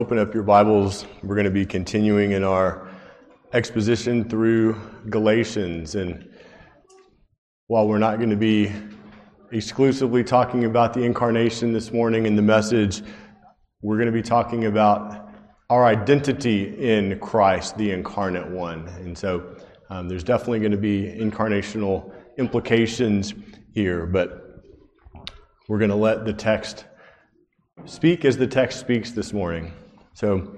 Open up your Bibles. We're going to be continuing in our exposition through Galatians. And while we're not going to be exclusively talking about the incarnation this morning in the message, we're going to be talking about our identity in Christ, the incarnate one. And so there's definitely going to be incarnational implications here, but we're going to let the text speak as the text speaks this morning. So,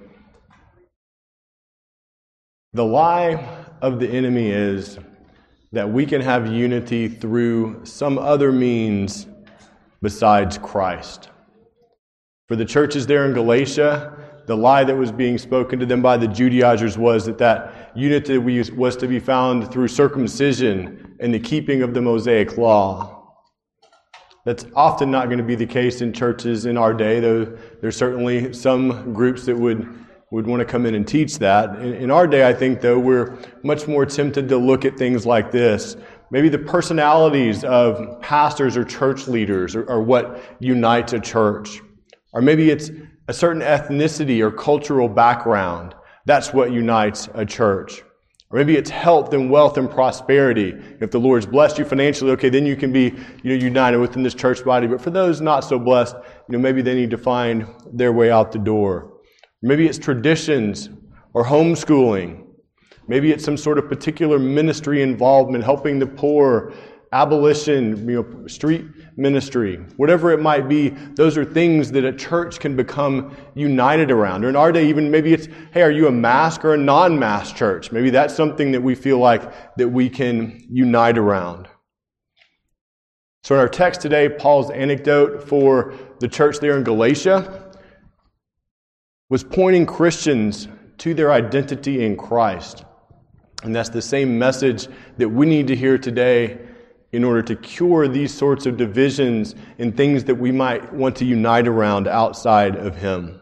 the lie of the enemy is that we can have unity through some other means besides Christ. For the churches there in Galatia, the lie that was being spoken to them by the Judaizers was that unity was to be found through circumcision and the keeping of the Mosaic law. That's often not going to be the case in churches in our day, though there's certainly some groups that would want to come in and teach that. In our day, I think, though, we're much more tempted to look at things like this. Maybe the personalities of pastors or church leaders are what unites a church. Or maybe it's a certain ethnicity or cultural background. That's what unites a church. Or maybe it's health and wealth and prosperity. If the Lord's blessed you financially, okay, then you can be united within this church body. But for those not so blessed, maybe they need to find their way out the door. Maybe it's traditions or homeschooling. Maybe it's some sort of particular ministry involvement, helping the poor, abolition, street ministry, whatever it might be. Those are things that a church can become united around. Or in our day, even maybe it's, hey, are you a mask or a non-mask church? Maybe that's something that we feel like that we can unite around. So in our text today, Paul's anecdote for the church there in Galatia was pointing Christians to their identity in Christ. And that's the same message that we need to hear today in order to cure these sorts of divisions and things that we might want to unite around outside of Him.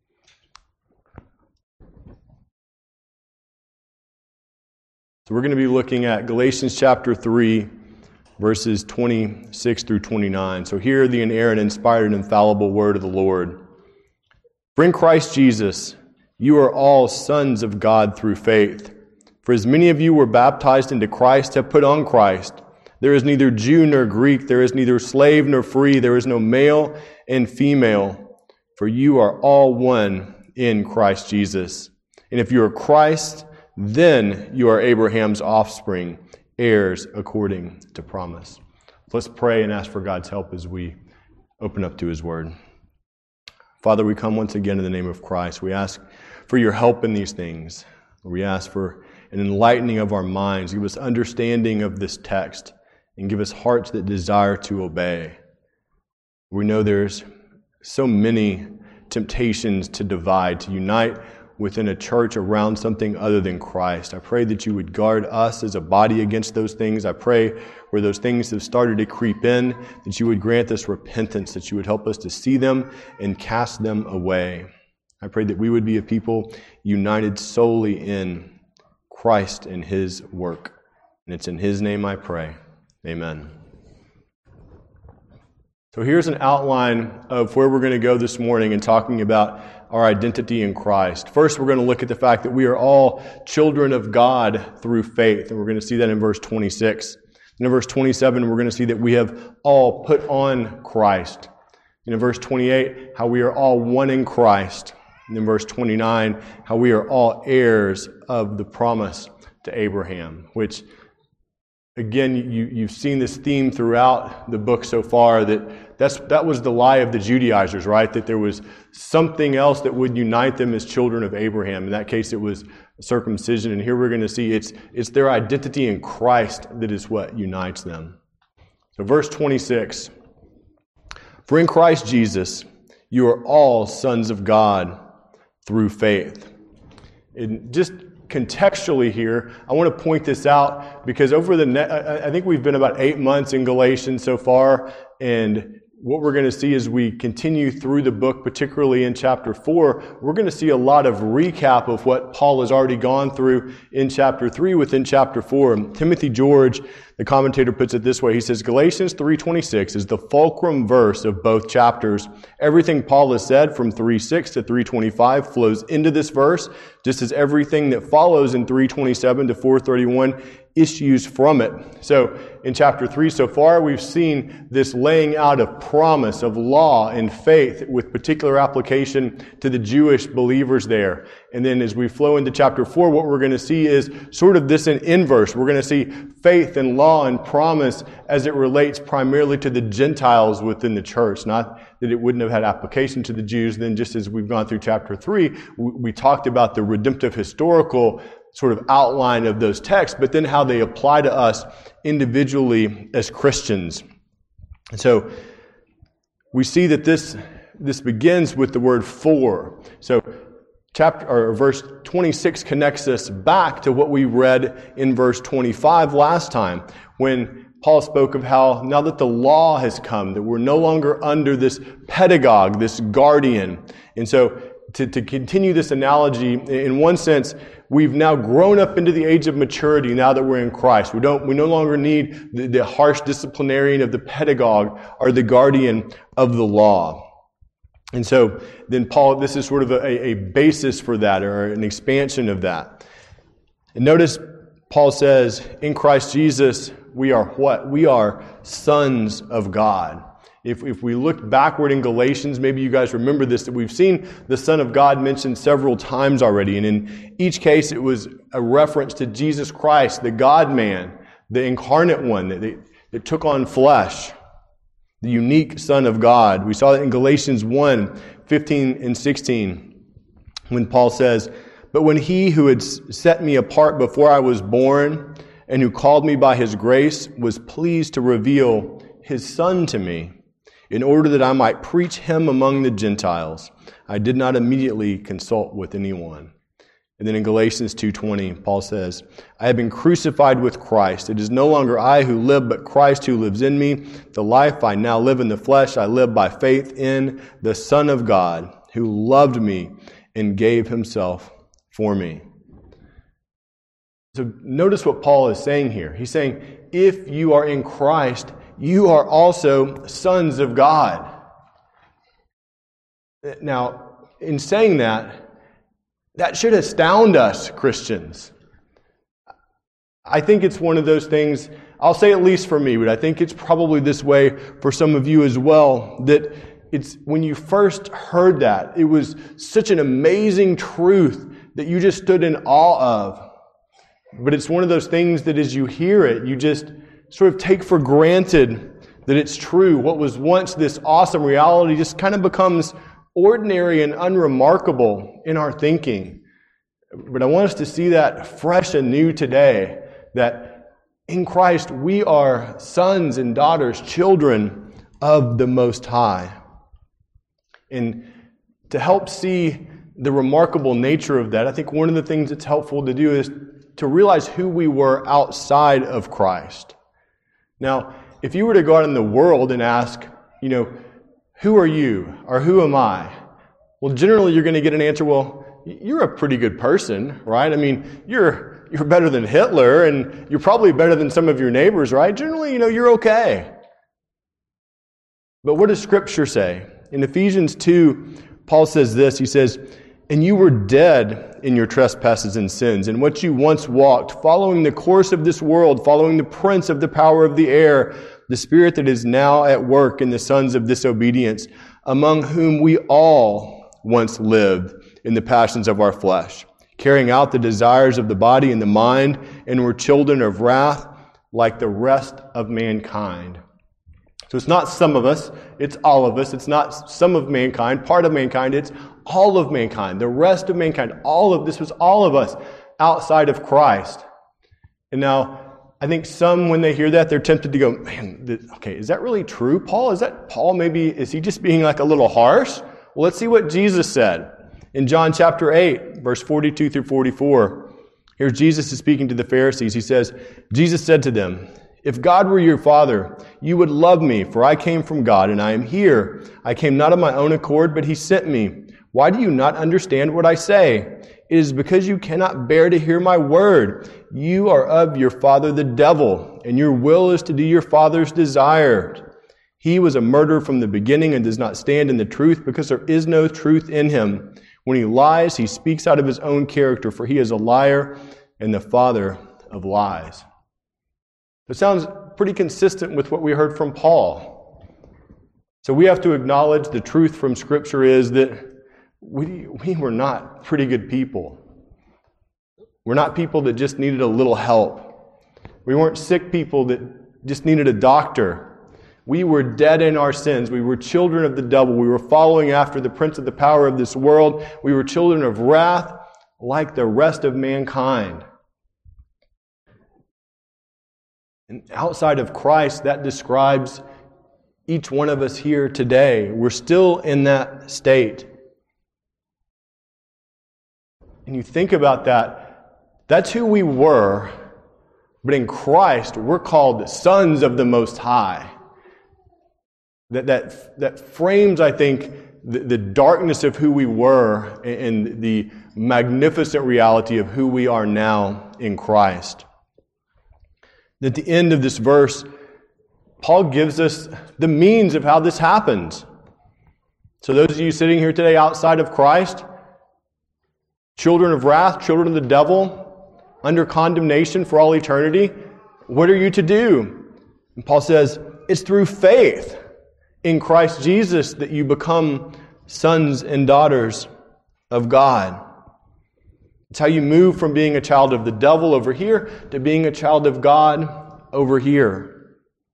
So we're going to be looking at Galatians chapter 3, verses 26 through 29. So hear the inerrant, inspired, and infallible word of the Lord. For in Christ Jesus, you are all sons of God through faith. For as many of you were baptized into Christ have put on Christ. There is neither Jew nor Greek, there is neither slave nor free, there is no male and female, for you are all one in Christ Jesus. And if you are Christ, then you are Abraham's offspring, heirs according to promise. Let's pray and ask for God's help as we open up to His Word. Father, we come once again in the name of Christ. We ask for your help in these things. We ask for an enlightening of our minds. Give us understanding of this text. And give us hearts that desire to obey. We know there's so many temptations to divide, to unite within a church around something other than Christ. I pray that you would guard us as a body against those things. I pray where those things have started to creep in, that you would grant us repentance, that you would help us to see them and cast them away. I pray that we would be a people united solely in Christ and His work. And it's in His name I pray. Amen. So here's an outline of where we're going to go this morning in talking about our identity in Christ. First, we're going to look at the fact that we are all children of God through faith. And we're going to see that in verse 26. And in verse 27, we're going to see that we have all put on Christ. And in verse 28, how we are all one in Christ. And in verse 29, how we are all heirs of the promise to Abraham, which again, you've seen this theme throughout the book so far, that was the lie of the Judaizers, right? That there was something else that would unite them as children of Abraham. In that case, it was circumcision. And here we're going to see it's their identity in Christ that is what unites them. So verse 26, for in Christ Jesus, you are all sons of God through faith. And just contextually here, I want to point this out because over I think we've been about 8 months in Galatians so far, and what we're going to see as we continue through the book, particularly in chapter 4, we're going to see a lot of recap of what Paul has already gone through in chapter 3 within chapter 4. Timothy George, the commentator, puts it this way. He says, Galatians 3:26 is the fulcrum verse of both chapters. Everything Paul has said from 3:6 to 3:25 flows into this verse, just as everything that follows in 3:27 to 4:31 issues from it. So in chapter 3 so far, we've seen this laying out of promise, of law and faith with particular application to the Jewish believers there. And then as we flow into chapter 4, what we're going to see is sort of this in inverse. We're going to see faith and law and promise as it relates primarily to the Gentiles within the church. Not that it wouldn't have had application to the Jews. Then just as we've gone through chapter 3, we talked about the redemptive historical sort of outline of those texts, but then how they apply to us individually as Christians. And so we see that this begins with the word for. So verse 26 connects us back to what we read in verse 25 last time, when Paul spoke of how now that the law has come, that we're no longer under this pedagogue, this guardian. And so to continue this analogy, in one sense, we've now grown up into the age of maturity now that we're in Christ. We no longer need the harsh disciplinarian of the pedagogue or the guardian of the law. And so then Paul, this is sort of a basis for that, or an expansion of that. And notice Paul says, in Christ Jesus, we are what? We are sons of God. If we look backward in Galatians, maybe you guys remember this, that we've seen the Son of God mentioned several times already. And in each case, it was a reference to Jesus Christ, the God-man, the incarnate one that took on flesh, the unique Son of God. We saw that in Galatians 1:15 and 16, when Paul says, "But when he who had set me apart before I was born, and who called me by his grace, was pleased to reveal his Son to me, in order that I might preach him among the Gentiles, I did not immediately consult with anyone." And then in Galatians 2:20, Paul says, "I have been crucified with Christ. It is no longer I who live, but Christ who lives in me. The life I now live in the flesh, I live by faith in the Son of God, who loved me and gave himself for me." So notice what Paul is saying here. He's saying, if you are in Christ, you are also sons of God. Now, in saying that should astound us, Christians. I think it's one of those things, I'll say at least for me, but I think it's probably this way for some of you as well, that it's when you first heard that, it was such an amazing truth that you just stood in awe of. But it's one of those things that as you hear it, you just sort of take for granted that it's true. What was once this awesome reality just kind of becomes ordinary and unremarkable in our thinking. But I want us to see that fresh and new today, that in Christ we are sons and daughters, children of the Most High. And to help see the remarkable nature of that, I think one of the things that's helpful to do is to realize who we were outside of Christ. Now, if you were to go out in the world and ask, who are you or who am I? Well, generally you're going to get an answer, well, you're a pretty good person, right? I mean, you're better than Hitler, and you're probably better than some of your neighbors, right? Generally, you're okay. But what does Scripture say? In Ephesians 2, Paul says this. He says, "And you were dead in your trespasses and sins, in which you once walked, following the course of this world, following the prince of the power of the air, the spirit that is now at work in the sons of disobedience, among whom we all once lived in the passions of our flesh, carrying out the desires of the body and the mind, and were children of wrath like the rest of mankind." So it's not some of us, it's all of us. It's not some of mankind, part of mankind, it's all of mankind, the rest of mankind. This was all of us outside of Christ. And now, I think some, when they hear that, they're tempted to go, man, okay, is that really true, Paul? Is he just being like a little harsh? Well, let's see what Jesus said. In John chapter 8, verse 42 through 44, here Jesus is speaking to the Pharisees. He says, Jesus said to them, If God were your Father, you would love me, for I came from God, and I am here. I came not of my own accord, but He sent me. Why do you not understand what I say? It is because you cannot bear to hear my word. You are of your father the devil, and your will is to do your father's desires. He was a murderer from the beginning and does not stand in the truth, because there is no truth in him. When he lies, he speaks out of his own character, for he is a liar and the father of lies. It sounds pretty consistent with what we heard from Paul. So we have to acknowledge the truth from Scripture is that we were not pretty good people. We're not people that just needed a little help. We weren't sick people that just needed a doctor. We were dead in our sins. We were children of the devil. We were following after the prince of the power of this world. We were children of wrath like the rest of mankind. And outside of Christ, that describes each one of us here today. We're still in that state. And you think about that, that's who we were. But in Christ, we're called sons of the Most High. That frames, I think, the darkness of who we were and the magnificent reality of who we are now in Christ. At the end of this verse, Paul gives us the means of how this happens. So those of you sitting here today outside of Christ, children of wrath, children of the devil, under condemnation for all eternity, what are you to do? And Paul says, it's through faith in Christ Jesus that you become sons and daughters of God. It's how you move from being a child of the devil over here to being a child of God over here.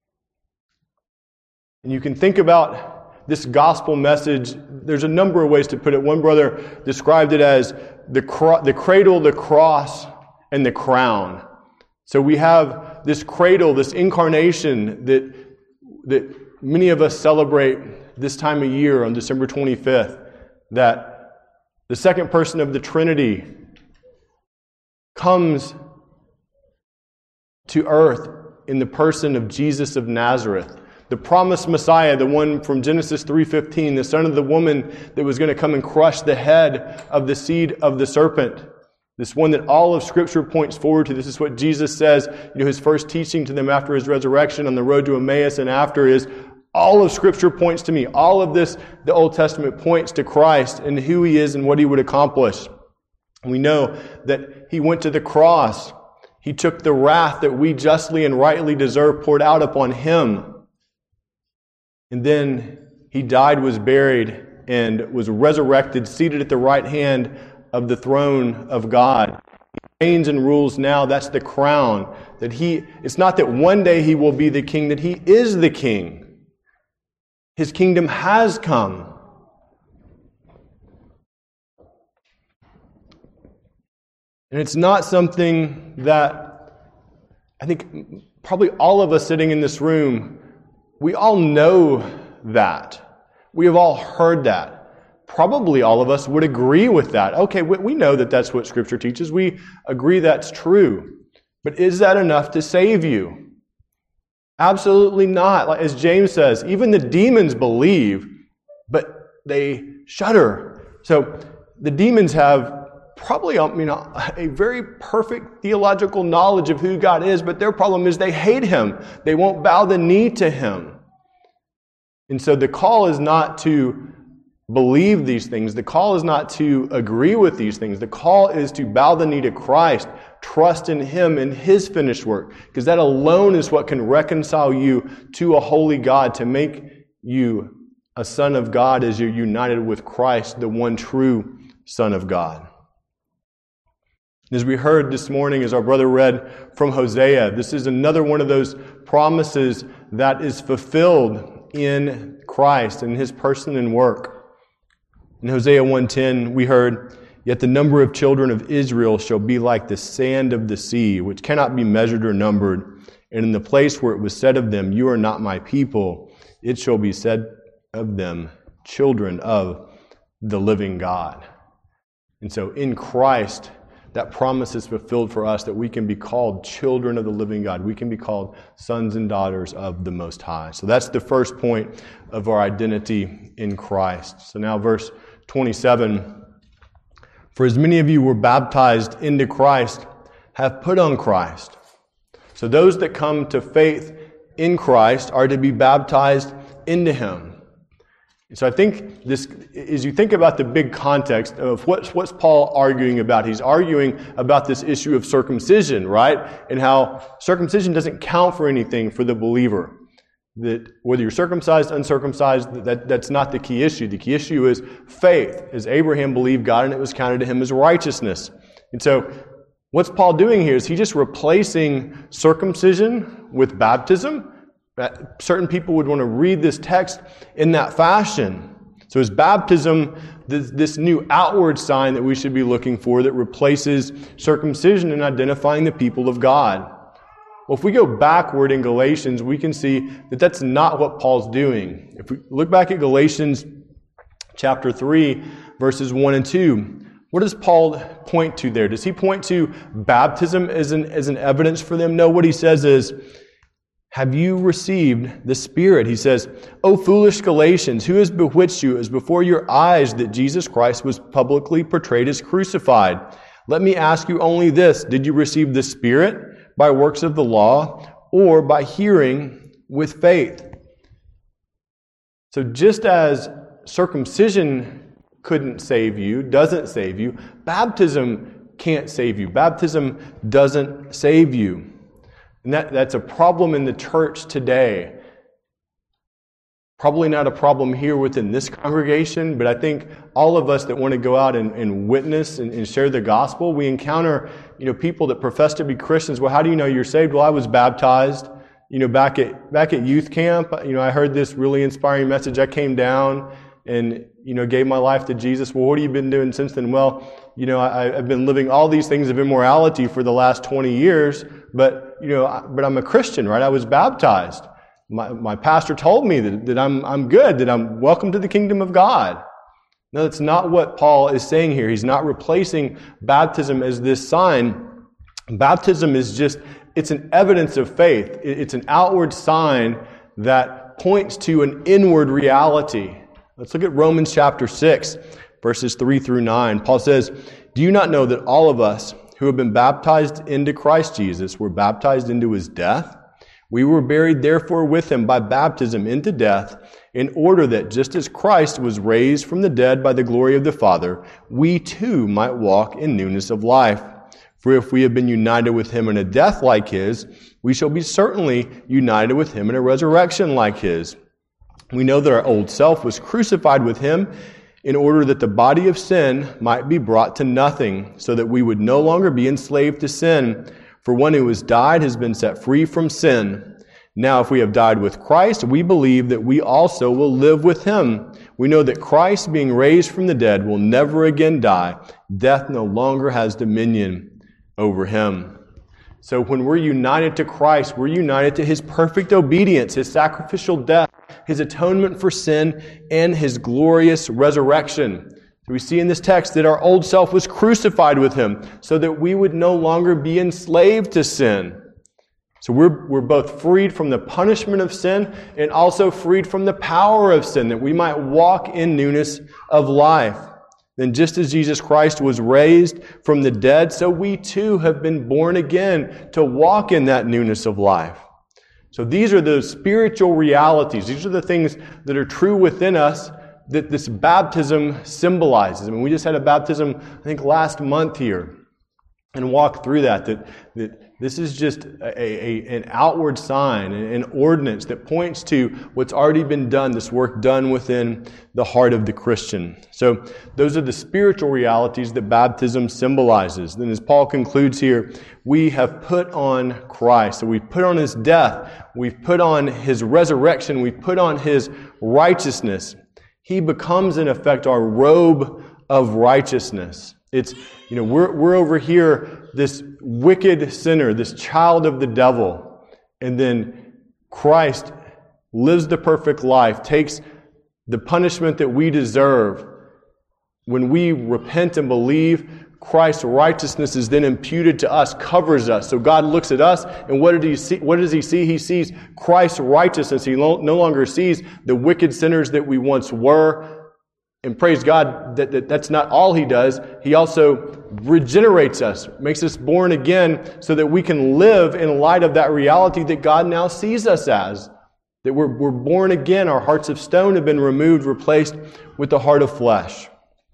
And you can think about this gospel message. There's a number of ways to put it. One brother described it as the cradle, the cross, and the crown. So we have this cradle, this incarnation that many of us celebrate this time of year on December 25th, that the second person of the Trinity comes to earth in the person of Jesus of Nazareth, the promised Messiah, the one from Genesis 3:15, the son of the woman that was going to come and crush the head of the seed of the serpent. This one that all of Scripture points forward to. This is what Jesus says, his first teaching to them after his resurrection on the road to Emmaus and after is, all of Scripture points to me. All of this, the Old Testament points to Christ and who He is and what He would accomplish. We know that He went to the cross. He took the wrath that we justly and rightly deserve poured out upon Him. And then He died, was buried, and was resurrected, seated at the right hand of the throne of God. He reigns and rules now. That's the crown. It's not that one day He will be the king, that He is the king. His kingdom has come. And it's not something that I think probably all of us sitting in this room, we all know that. We have all heard that. Probably all of us would agree with that. Okay, we know that that's what Scripture teaches. We agree that's true. But is that enough to save you? Absolutely not. Like, as James says, even the demons believe, but they shudder. So the demons have probably a very perfect theological knowledge of who God is, but their problem is they hate Him. They won't bow the knee to Him. And so the call is not to believe these things. The call is not to agree with these things. The call is to bow the knee to Christ, trust in Him and His finished work, because that alone is what can reconcile you to a holy God, to make you a son of God as you're united with Christ, the one true Son of God. As we heard this morning, as our brother read from Hosea, this is another one of those promises that is fulfilled in Christ, in His person and work. In Hosea 1:10, we heard, "Yet the number of children of Israel shall be like the sand of the sea, which cannot be measured or numbered. And in the place where it was said of them, 'You are not my people,' it shall be said of them, 'Children of the living God.'" And so in Christ, that promise is fulfilled for us, that we can be called children of the living God. We can be called sons and daughters of the Most High. So that's the first point of our identity in Christ. So now verse 27, for as many of you were baptized into Christ, have put on Christ. So those that come to faith in Christ are to be baptized into Him. So I think this, as you think about the big context of what's Paul arguing about, he's arguing about this issue of circumcision, right? And how circumcision doesn't count for anything for the believer. That whether you're circumcised, uncircumcised, that's not the key issue. The key issue is faith, as Abraham believed God and it was counted to him as righteousness. And so what's Paul doing here? Is he just replacing circumcision with baptism? Certain people would want to read this text in that fashion. So is baptism this new outward sign that we should be looking for that replaces circumcision in identifying the people of God? Well, if we go backward in Galatians, we can see that that's not what Paul's doing. If we look back at Galatians chapter 3, verses 1 and 2, what does Paul point to there? Does he point to baptism as an evidence for them? No, what he says is, have you received the Spirit? He says, O foolish Galatians, who has bewitched you as before your eyes that Jesus Christ was publicly portrayed as crucified? Let me ask you only this, did you receive the Spirit by works of the law or by hearing with faith? So just as circumcision couldn't save you, doesn't save you, baptism can't save you. Baptism doesn't save you. And that's a problem in the church today. Probably not a problem here within this congregation, but I think all of us that want to go out and witness and share the gospel, we encounter, people that profess to be Christians. Well, how do you know you're saved? Well, I was baptized, back at youth camp. I heard this really inspiring message. I came down and, gave my life to Jesus. Well, what have you been doing since then? Well, I've been living all these things of immorality for the last 20 years, but I'm a Christian, right? I was baptized. My pastor told me that I'm good, that I'm welcome to the kingdom of God. No, that's not what Paul is saying here. He's not replacing baptism as this sign. Baptism is it's an evidence of faith. It's an outward sign that points to an inward reality. Let's look at Romans chapter 6, verses 3 through 9. Paul says, do you not know that all of us who have been baptized into Christ Jesus were baptized into His death? We were buried therefore with Him by baptism into death, in order that just as Christ was raised from the dead by the glory of the Father, we too might walk in newness of life. For if we have been united with Him in a death like His, we shall be certainly united with Him in a resurrection like His. We know that our old self was crucified with Him in order that the body of sin might be brought to nothing, so that we would no longer be enslaved to sin. For one who has died has been set free from sin. Now, if we have died with Christ, we believe that we also will live with Him. We know that Christ, being raised from the dead, will never again die. Death no longer has dominion over Him. So when we're united to Christ, we're united to His perfect obedience, His sacrificial death, His atonement for sin, and His glorious resurrection. So we see in this text that our old self was crucified with Him so that we would no longer be enslaved to sin. So we're both freed from the punishment of sin and also freed from the power of sin, that we might walk in newness of life. Then just as Jesus Christ was raised from the dead, so we too have been born again to walk in that newness of life. So these are the spiritual realities. These are the things that are true within us that this baptism symbolizes. I mean, we just had a baptism, I think, last month here, and walked through that this is just an outward sign, an ordinance that points to what's already been done, this work done within the heart of the Christian. So those are the spiritual realities that baptism symbolizes. Then as Paul concludes here, we have put on Christ. So we've put on His death, we've put on His resurrection, we've put on His righteousness. He becomes, in effect, our robe of righteousness. It's, we're over here, this wicked sinner, this child of the devil. And then Christ lives the perfect life, takes the punishment that we deserve. When we repent and believe, Christ's righteousness is then imputed to us, covers us. So God looks at us, and what does He see? He sees Christ's righteousness. He no longer sees the wicked sinners that we once were. And praise God that that's not all He does. He also regenerates us, makes us born again so that we can live in light of that reality that God now sees us as. That we're born again. Our hearts of stone have been removed, replaced with the heart of flesh.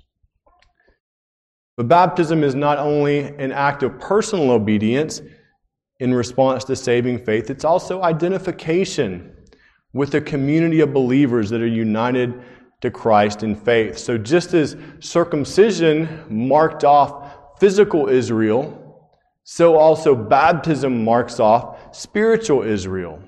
But baptism is not only an act of personal obedience in response to saving faith, it's also identification with a community of believers that are united to Christ in faith. So just as circumcision marked off physical Israel, so also baptism marks off spiritual Israel.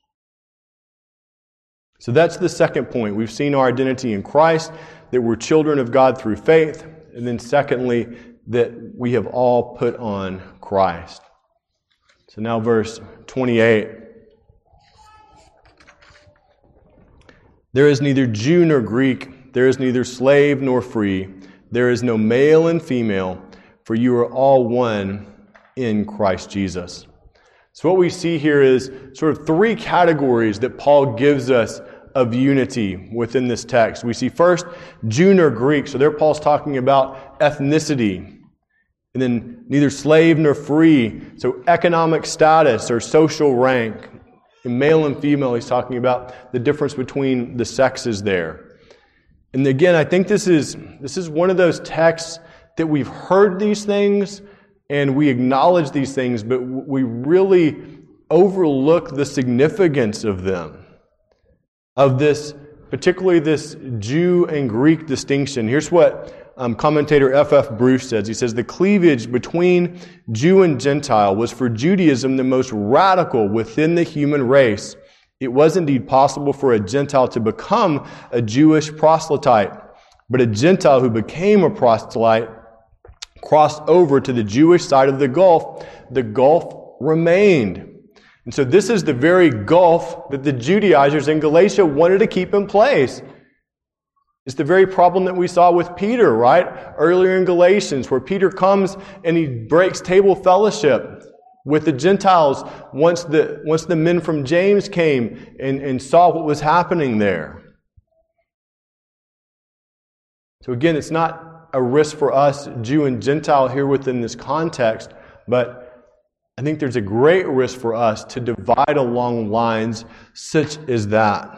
So that's the second point. We've seen our identity in Christ, that we're children of God through faith, and then secondly, that we have all put on Christ. So now verse 28. There is neither Jew nor Greek, there is neither slave nor free, there is no male and female, for you are all one in Christ Jesus. So what we see here is sort of three categories that Paul gives us of unity within this text. We see first, Jew nor Greek. So there Paul's talking about ethnicity. And then neither slave nor free. So economic status or social rank. In male and female, he's talking about the difference between the sexes there. And again, I think this is one of those texts that we've heard these things and we acknowledge these things, but we really overlook the significance of them. Of this, particularly this Jew and Greek distinction. Here's what commentator F.F. Bruce says. He says, the cleavage between Jew and Gentile was for Judaism the most radical within the human race. It was indeed possible for a Gentile to become a Jewish proselyte, but a Gentile who became a proselyte crossed over to the Jewish side of the gulf. The gulf remained. And so this is the very gulf that the Judaizers in Galatia wanted to keep in place. It's the very problem that we saw with Peter, right? Earlier in Galatians, where Peter comes and he breaks table fellowship with the Gentiles once the men from James came and saw what was happening there. So again, it's not a risk for us, Jew and Gentile, here within this context, but I think there's a great risk for us to divide along lines such as that.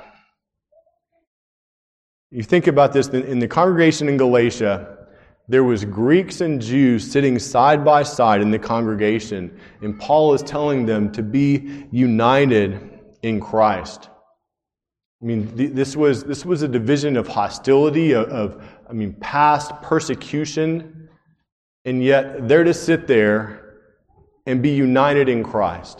You think about this, in the congregation in Galatia, there was Greeks and Jews sitting side by side in the congregation, and Paul is telling them to be united in Christ. I mean, this was a division of hostility, of past persecution, and yet they're to sit there and be united in Christ.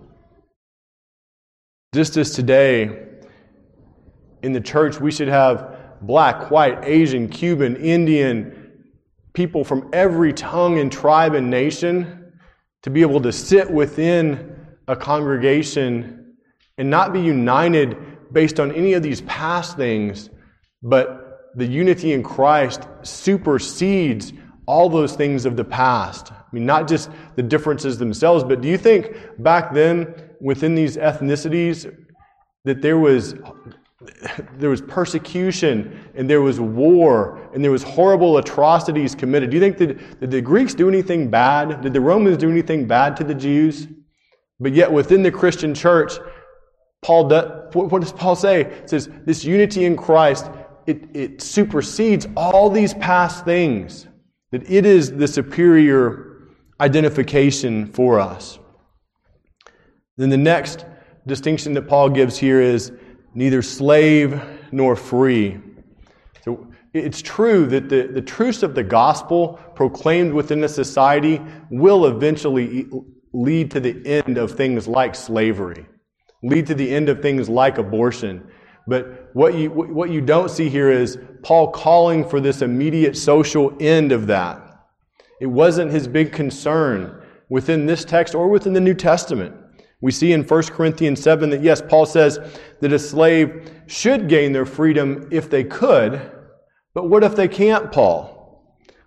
Just as today, in the church, we should have black, white, Asian, Cuban, Indian, people from every tongue and tribe and nation to be able to sit within a congregation and not be united based on any of these past things, but the unity in Christ supersedes all those things of the past. I mean, not just the differences themselves, but do you think back then within these ethnicities that there was persecution and there was war and there was horrible atrocities committed? Do you think did the Greeks do anything bad? Did the Romans do anything bad to the Jews? But yet within the Christian church, what does Paul say? It says this unity in Christ, it supersedes all these past things. That it is the superior identification for us. Then the next distinction that Paul gives here is neither slave nor free. So it's true that the truths of the gospel proclaimed within a society will eventually lead to the end of things like slavery, lead to the end of things like abortion. But what you don't see here is Paul calling for this immediate social end of that. It wasn't his big concern within this text or within the New Testament. We see in 1 Corinthians 7 that, yes, Paul says that a slave should gain their freedom if they could, but what if they can't, Paul?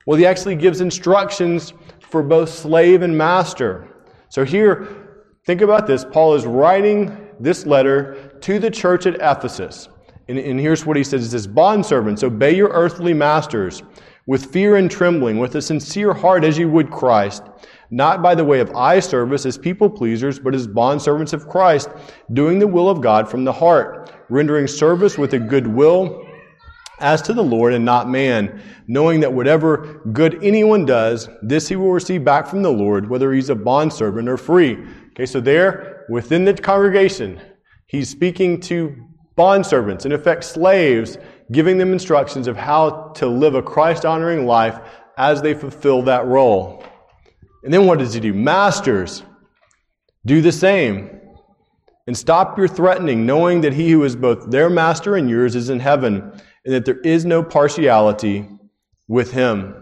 Well, he actually gives instructions for both slave and master. So here, think about this. Paul is writing this letter to the church at Ephesus. And here's what he says. He says, "Bondservants, obey your earthly masters with fear and trembling, with a sincere heart as you would Christ, not by the way of eye service as people pleasers, but as bondservants of Christ, doing the will of God from the heart, rendering service with a good will as to the Lord and not man, knowing that whatever good anyone does, this he will receive back from the Lord, whether he's a bondservant or free." Okay, so there, within the congregation, he's speaking to bondservants, in effect slaves, giving them instructions of how to live a Christ-honoring life as they fulfill that role. And then what does he do? Masters, do the same. And stop your threatening, knowing that he who is both their master and yours is in heaven, and that there is no partiality with him.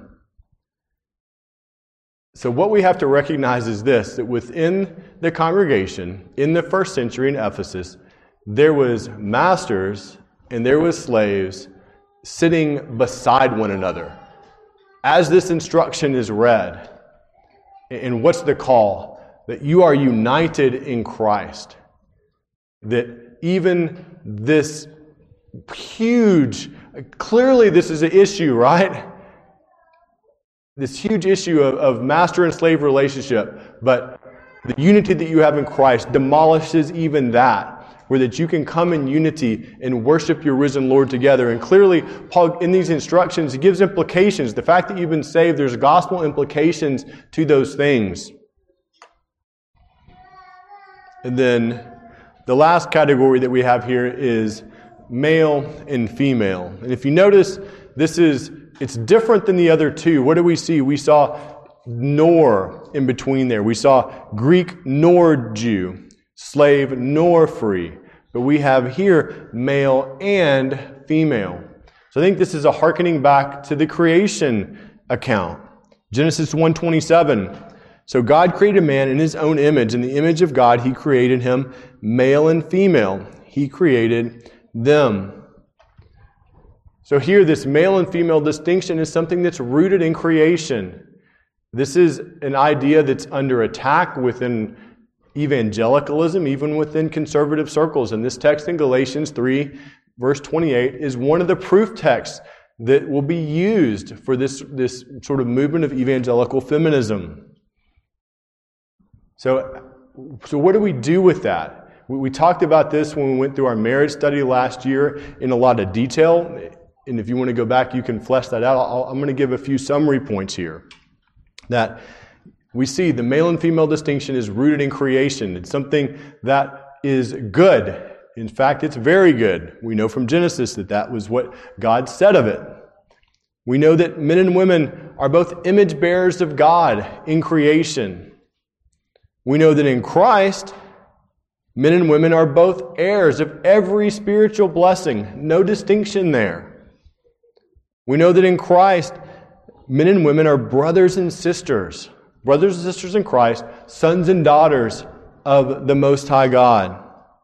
So what we have to recognize is this, that within the congregation, in the first century in Ephesus, there was masters and there was slaves sitting beside one another as this instruction is read. And what's the call? That you are united in Christ. That even this huge, clearly this is an issue, right? This huge issue of master and slave relationship, but the unity that you have in Christ demolishes even that, where that you can come in unity and worship your risen Lord together. And clearly, Paul, in these instructions, he gives implications. The fact that you've been saved, there's gospel implications to those things. And then the last category that we have here is male and female. And if you notice, it's different than the other two. What do we see? We saw nor in between there. We saw Greek nor Jew, slave nor free. But we have here male and female. So I think this is a hearkening back to the creation account. Genesis 1:27. So God created man in his own image. In the image of God, he created him, male and female. He created them. So here, this male and female distinction is something that's rooted in creation. This is an idea that's under attack within evangelicalism, even within conservative circles. And this text in Galatians 3, verse 28, is one of the proof texts that will be used for this sort of movement of evangelical feminism. So what do we do with that? We talked about this when we went through our marriage study last year in a lot of detail. And if you want to go back, you can flesh that out. I'm going to give a few summary points here. That we see the male and female distinction is rooted in creation. It's something that is good. In fact, it's very good. We know from Genesis that was what God said of it. We know that men and women are both image bearers of God in creation. We know that in Christ, men and women are both heirs of every spiritual blessing. No distinction there. We know that in Christ, men and women are brothers and sisters in Christ, sons and daughters of the Most High God.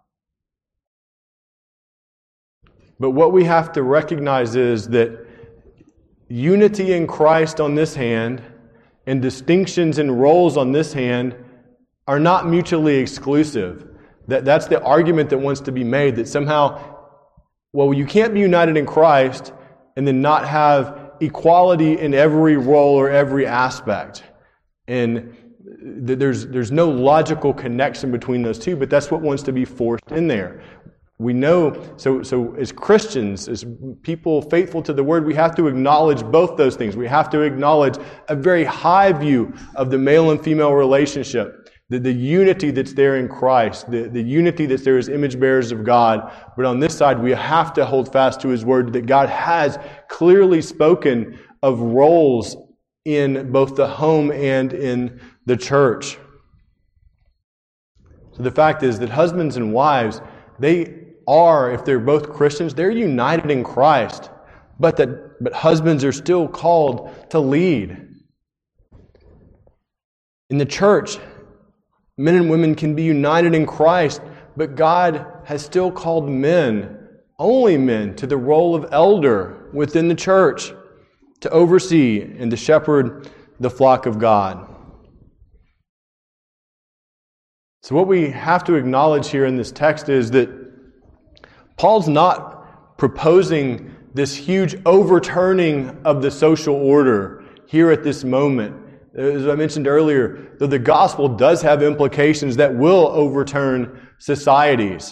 But what we have to recognize is that unity in Christ on this hand and distinctions in roles on this hand are not mutually exclusive. That's the argument that wants to be made, that somehow, well, you can't be united in Christ and then not have equality in every role or every aspect. And there's no logical connection between those two, but that's what wants to be forced in there. We know, so as Christians, as people faithful to the Word, we have to acknowledge both those things. We have to acknowledge a very high view of the male and female relationship, the unity that's there in Christ, the unity that's there as image bearers of God. But on this side, we have to hold fast to His Word, that God has clearly spoken of roles in both the home and in the church. So the fact is that husbands and wives, they are, if they're both Christians, they're united in Christ. But husbands are still called to lead. In the church, men and women can be united in Christ, but God has still called men, only men, to the role of elder within the church. to oversee and to shepherd the flock of God. So what we have to acknowledge here in this text is that Paul's not proposing this huge overturning of the social order here at this moment. As I mentioned earlier, though the gospel does have implications that will overturn societies.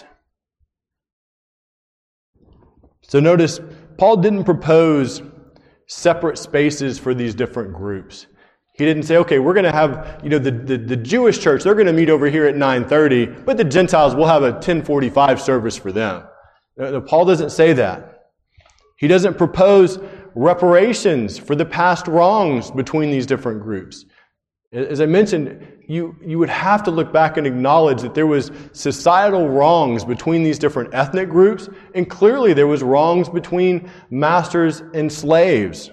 So notice, Paul didn't propose separate spaces for these different groups. He didn't say, okay, we're going to have, the Jewish church, they're going to meet over here at 9:30, but the Gentiles will have a 10:45 service for them. No, Paul doesn't say that. He doesn't propose reparations for the past wrongs between these different groups. As I mentioned, you would have to look back and acknowledge that there was societal wrongs between these different ethnic groups, and clearly there was wrongs between masters and slaves.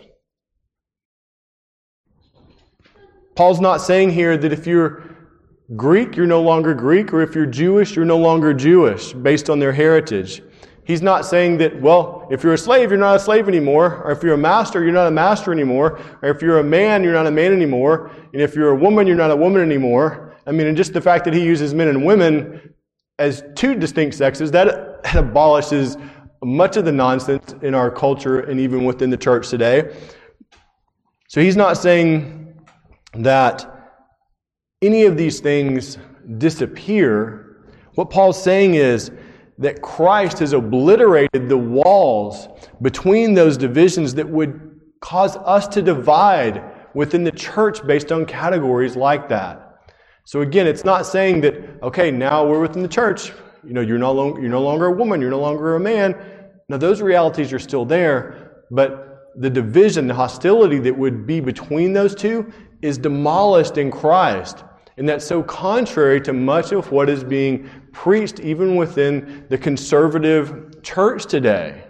Paul's not saying here that if you're Greek, you're no longer Greek, or if you're Jewish, you're no longer Jewish based on their heritage. He's not saying that, well, if you're a slave, you're not a slave anymore, or if you're a master, you're not a master anymore, or if you're a man, you're not a man anymore, and if you're a woman, you're not a woman anymore. I mean, and just the fact that he uses men and women as two distinct sexes, that abolishes much of the nonsense in our culture and even within the church today. So he's not saying that any of these things disappear. What Paul's saying is that Christ has obliterated the walls between those divisions that would cause us to divide within the church based on categories like that. So again, it's not saying that, okay, now we're within the church, you're no longer a woman, you're no longer a man. Now those realities are still there, but the division, the hostility that would be between those two is demolished in Christ. And that's so contrary to much of what is being preached even within the conservative church today.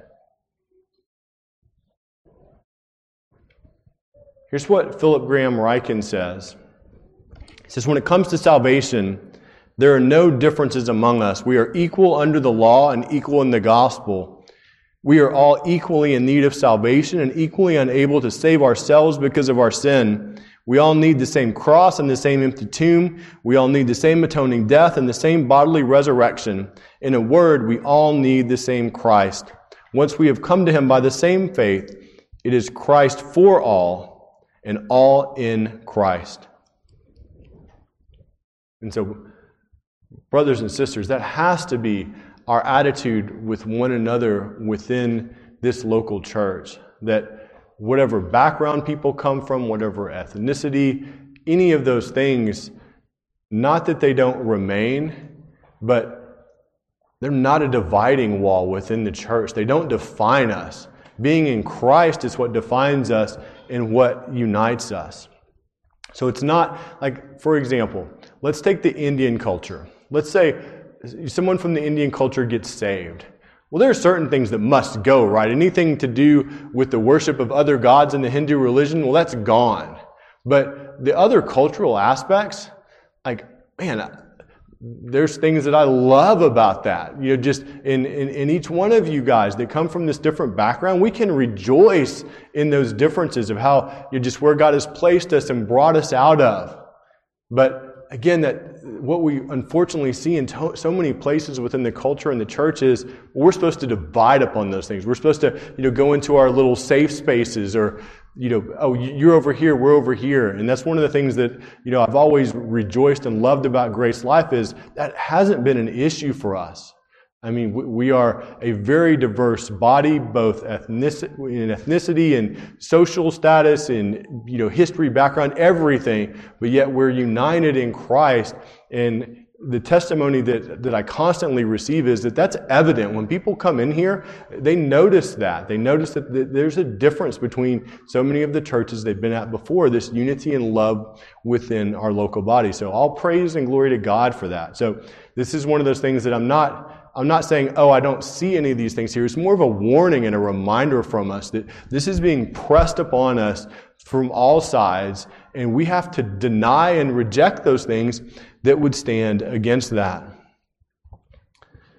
Here's what Philip Graham Ryken says. He says, when it comes to salvation, there are no differences among us. We are equal under the law and equal in the gospel. We are all equally in need of salvation and equally unable to save ourselves because of our sin. We all need the same cross and the same empty tomb. We all need the same atoning death and the same bodily resurrection. In a word, we all need the same Christ. Once we have come to Him by the same faith, it is Christ for all and all in Christ. And so, brothers and sisters, that has to be our attitude with one another within this local church. That whatever background people come from, whatever ethnicity, any of those things, not that they don't remain, but they're not a dividing wall within the church. They don't define us. Being in Christ is what defines us and what unites us. So it's not like, for example, let's take the Indian culture. Let's say someone from the Indian culture gets saved. Well, there are certain things that must go, right? Anything to do with the worship of other gods in the Hindu religion, well, that's gone. But the other cultural aspects, there's things that I love about that. Just in each one of you guys that come from this different background, we can rejoice in those differences of how just where God has placed us and brought us out of. But again, that what we unfortunately see in so many places within the culture and the church is we're supposed to divide upon those things. We're supposed to, go into our little safe spaces or, oh, you're over here, we're over here. And that's one of the things that, I've always rejoiced and loved about Grace Life is that hasn't been an issue for us. I mean, we are a very diverse body, both ethnicity and social status and, history, background, everything. But yet we're united in Christ. And the testimony that I constantly receive is that that's evident. When people come in here, they notice that. They notice that there's a difference between so many of the churches they've been at before, this unity and love within our local body. So all praise and glory to God for that. So this is one of those things that I'm not saying, oh, I don't see any of these things here. It's more of a warning and a reminder from us that this is being pressed upon us from all sides, and we have to deny and reject those things that would stand against that.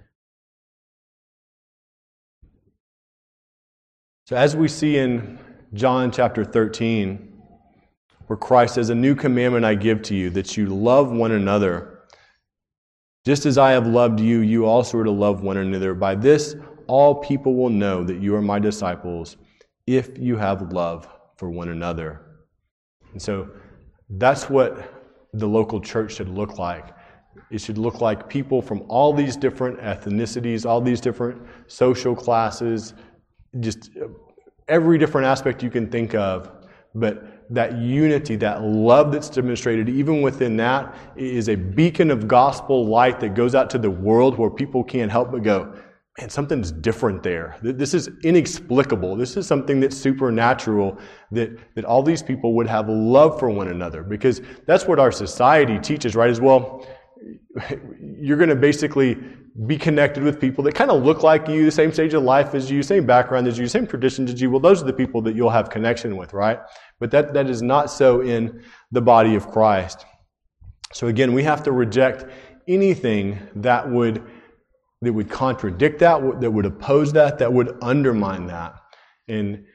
So as we see in John chapter 13, where Christ says, "A new commandment I give to you, that you love one another. Just as I have loved you, you also are to love one another. By this, all people will know that you are my disciples, if you have love for one another." And so that's what the local church should look like. It should look like people from all these different ethnicities, all these different social classes, just every different aspect you can think of. But that unity, that love that's demonstrated even within that is a beacon of gospel light that goes out to the world where people can't help but go, man, something's different there. This is inexplicable. This is something that's supernatural, that all these people would have love for one another, because that's what our society teaches, right? As well, you're going to basically be connected with people that kind of look like you, the same stage of life as you, same background as you, same traditions as you. Well, those are the people that you'll have connection with, right? But that is not so in the body of Christ. So again, we have to reject anything that would contradict that would oppose that would undermine that. And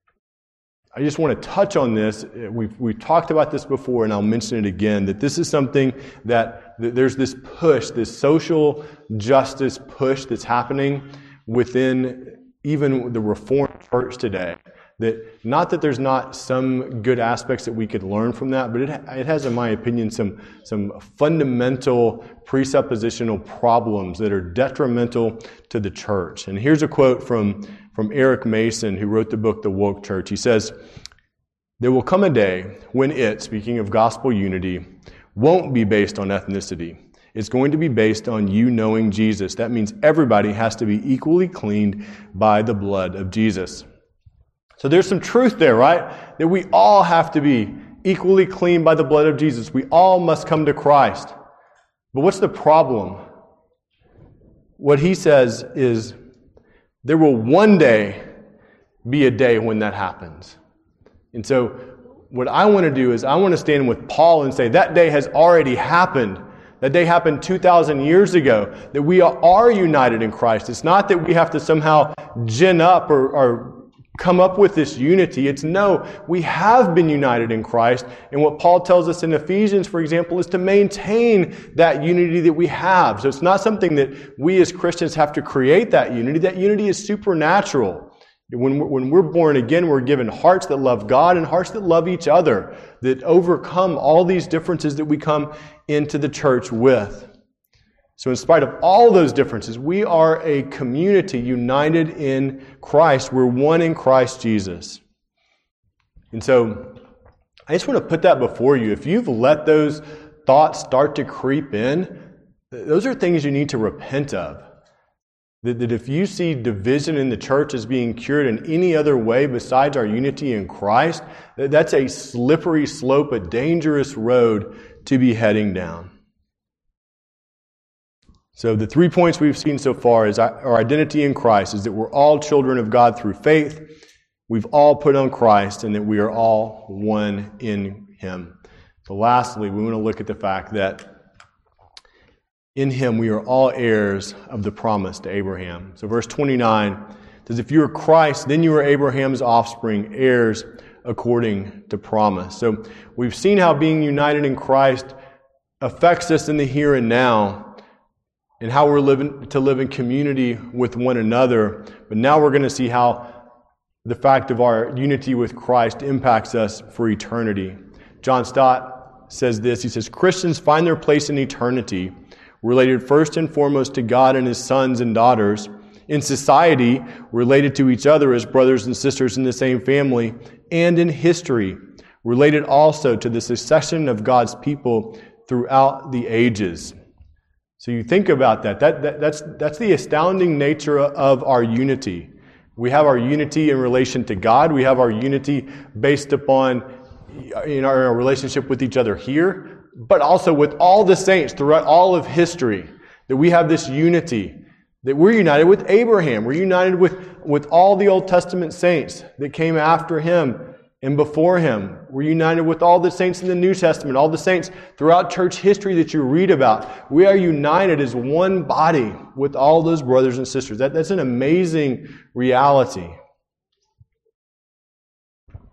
I just want to touch on this. We've talked about this before, and I'll mention it again, that this is something that there's this push, this social justice push that's happening within even the Reformed Church today. That not that there's not some good aspects that we could learn from that, but it has, in my opinion, some fundamental presuppositional problems that are detrimental to the church. And here's a quote from Eric Mason, who wrote the book The Woke Church. He says, "There will come a day when it," speaking of gospel unity, "won't be based on ethnicity. It's going to be based on you knowing Jesus. That means everybody has to be equally cleaned by the blood of Jesus." So there's some truth there, right? That we all have to be equally clean by the blood of Jesus. We all must come to Christ. But what's the problem? What he says is, there will one day be a day when that happens. And so what I want to do is I want to stand with Paul and say that day has already happened. That day happened 2,000 years ago. That we are united in Christ. It's not that we have to somehow gin up or come up with this unity. It's no, we have been united in Christ. And what Paul tells us in Ephesians, for example, is to maintain that unity that we have. So it's not something that we as Christians have to create that unity. That unity is supernatural. When we're born again, we're given hearts that love God and hearts that love each other, that overcome all these differences that we come into the church with. So in spite of all those differences, we are a community united in Christ. We're one in Christ Jesus. And so I just want to put that before you. If you've let those thoughts start to creep in, those are things you need to repent of. That if you see division in the church as being cured in any other way besides our unity in Christ, that's a slippery slope, a dangerous road to be heading down. So the 3 points we've seen so far is our identity in Christ is that we're all children of God through faith. We've all put on Christ, and that we are all one in Him. So lastly, we want to look at the fact that in Him we are all heirs of the promise to Abraham. So verse 29 says, "If you are Christ, then you are Abraham's offspring, heirs according to promise." So we've seen how being united in Christ affects us in the here and now, and how we're to live in community with one another. But now we're going to see how the fact of our unity with Christ impacts us for eternity. John Stott says this. He says, "Christians find their place in eternity, related first and foremost to God and His sons and daughters, in society, related to each other as brothers and sisters in the same family, and in history, related also to the succession of God's people throughout the ages." So you think about that. That's the astounding nature of our unity. We have our unity in relation to God. We have our unity based upon in our relationship with each other here, but also with all the saints throughout all of history. That we have this unity. That we're united with Abraham. We're united with all the Old Testament saints that came after him and before him. We're united with all the saints in the New Testament, all the saints throughout church history that you read about. We are united as one body with all those brothers and sisters. That's an amazing reality.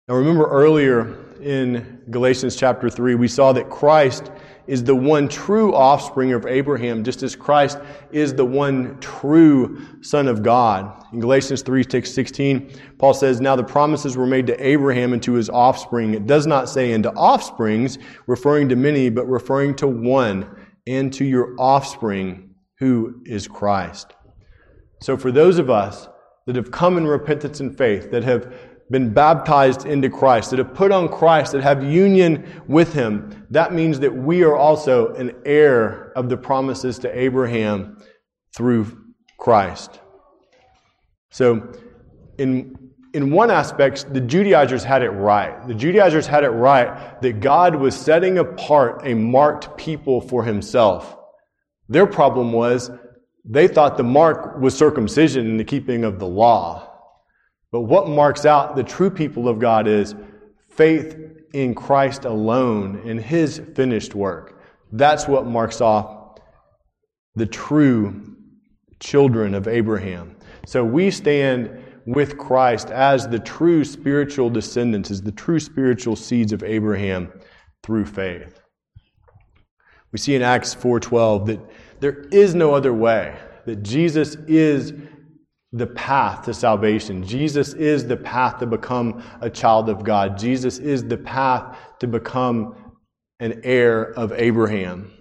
Now remember earlier in Galatians chapter 3, we saw that Christ is the one true offspring of Abraham, just as Christ is the one true Son of God. In Galatians 3:16, Paul says, "Now the promises were made to Abraham and to his offspring." It does not say "into offsprings," referring to many, but referring to one, "and to your offspring, who is Christ." So for those of us that have come in repentance and faith, that have been baptized into Christ, that have put on Christ, that have union with Him, that means that we are also an heir of the promises to Abraham through Christ. So, in one aspect, the Judaizers had it right. The Judaizers had it right that God was setting apart a marked people for Himself. Their problem was they thought the mark was circumcision and the keeping of the law. But what marks out the true people of God is faith in Christ alone, in His finished work. That's what marks off the true children of Abraham. So we stand with Christ as the true spiritual descendants, as the true spiritual seeds of Abraham through faith. We see in Acts 4:12 that there is no other way, that Jesus is the path to salvation. Jesus is the path to become a child of God. Jesus is the path to become an heir of Abraham.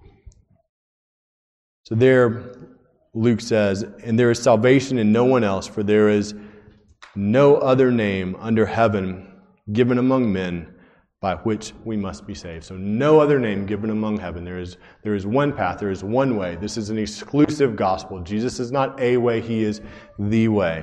So there, Luke says, "And there is salvation in no one else, for there is no other name under heaven given among men by which we must be saved." So no other name given among heaven. There is one path. There is one way. This is an exclusive gospel. Jesus is not a way. He is the way.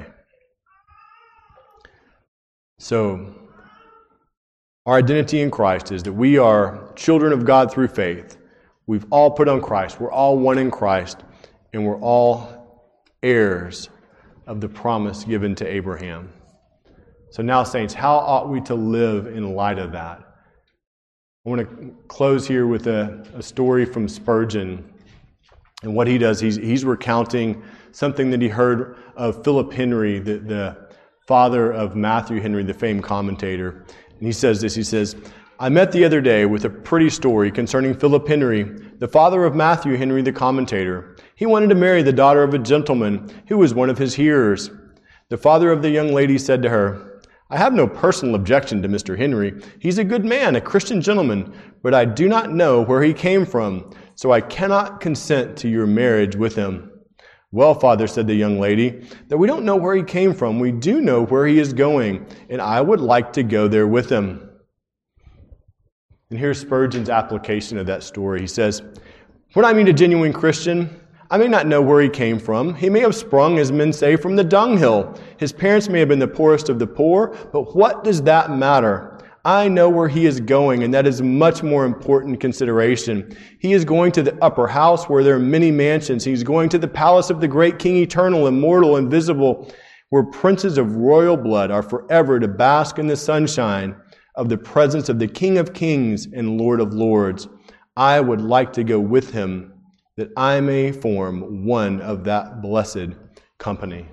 So our identity in Christ is that we are children of God through faith. We've all put on Christ. We're all one in Christ. And we're all heirs of the promise given to Abraham. So now, saints, how ought we to live in light of that? I want to close here with a story from Spurgeon. And what he does, he's recounting something that he heard of Philip Henry, the father of Matthew Henry, the famed commentator. And he says this, he says, "I met the other day with a pretty story concerning Philip Henry, the father of Matthew Henry, the commentator. He wanted to marry the daughter of a gentleman who was one of his hearers. The father of the young lady said to her, 'I have no personal objection to Mr. Henry. He's a good man, a Christian gentleman, but I do not know where he came from, so I cannot consent to your marriage with him.' 'Well, father,' said the young lady, 'that we don't know where he came from, we do know where he is going, and I would like to go there with him.'" And here's Spurgeon's application of that story. He says, "When I meet a genuine Christian, I may not know where he came from. He may have sprung, as men say, from the dunghill. His parents may have been the poorest of the poor, but what does that matter? I know where he is going, and that is much more important consideration. He is going to the upper house where there are many mansions. He's going to the palace of the great King, eternal, immortal, invisible, where princes of royal blood are forever to bask in the sunshine of the presence of the King of kings and Lord of lords. I would like to go with him, that I may form one of that blessed company."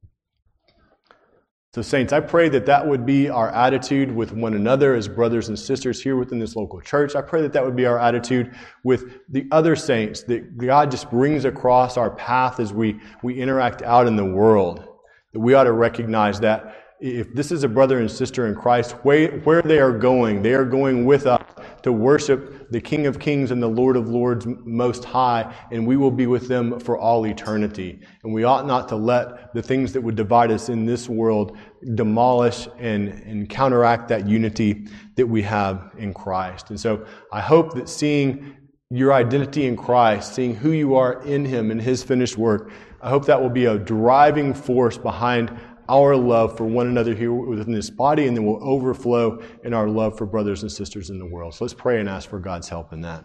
So saints, I pray that that would be our attitude with one another as brothers and sisters here within this local church. I pray that that would be our attitude with the other saints that God just brings across our path as we interact out in the world. That we ought to recognize that if this is a brother and sister in Christ, where they are going with us to worship the King of Kings and the Lord of Lords Most High, and we will be with them for all eternity. And we ought not to let the things that would divide us in this world demolish and counteract that unity that we have in Christ. And so I hope that seeing your identity in Christ, seeing who you are in Him and His finished work, I hope that will be a driving force behind our love for one another here within this body, and then will overflow in our love for brothers and sisters in the world. So let's pray and ask for God's help in that.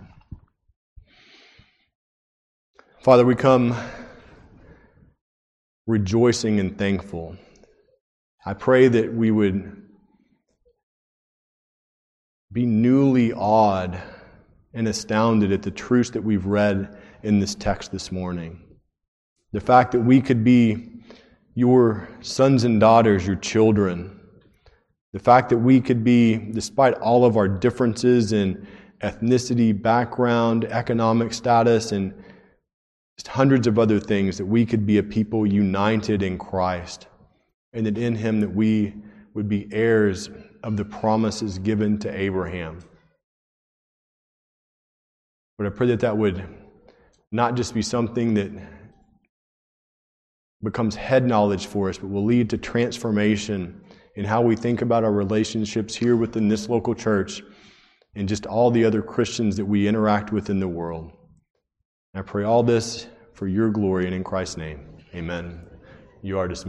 Father, we come rejoicing and thankful. I pray that we would be newly awed and astounded at the truths that we've read in this text this morning. The fact that we could be your sons and daughters, your children, The fact that we could be, despite all of our differences in ethnicity, background, economic status, and just hundreds of other things, that we could be a people united in Christ, and that in Him that we would be heirs of the promises given to Abraham. But I pray that that would not just be something that becomes head knowledge for us, but will lead to transformation in how we think about our relationships here within this local church and just all the other Christians that we interact with in the world. I pray all this for your glory and in Christ's name. Amen. You are dismissed.